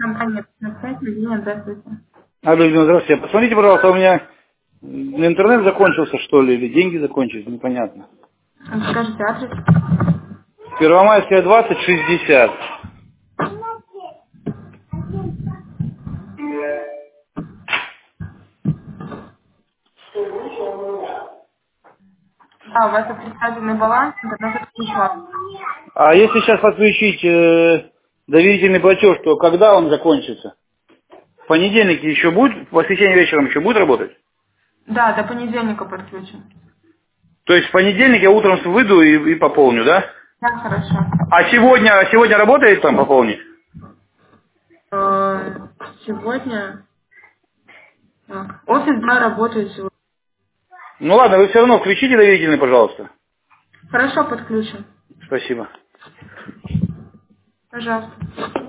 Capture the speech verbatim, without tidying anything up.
компания пятьдесят, Евгения, здравствуйте. Алло, Евгений, здравствуйте. Посмотрите, пожалуйста, у меня интернет закончился, что ли, или деньги закончились, непонятно. Скажите адрес. Первомайская, двадцать, шестьдесят. Да, у вас отрицательный баланс, интернет отключен. А если сейчас подключить э, доверительный платеж, то когда он закончится? В понедельнике еще будет, в воскресенье вечером еще будет работать? Да, до понедельника подключим. То есть в понедельник я утром выйду и, и пополню, да? Да, хорошо. А сегодня, а сегодня работает там пополнить? Э, Сегодня... Так, офис, да, работает сегодня. Ну ладно, вы все равно включите доверительный, пожалуйста. Хорошо, подключим. Спасибо. Пожалуйста.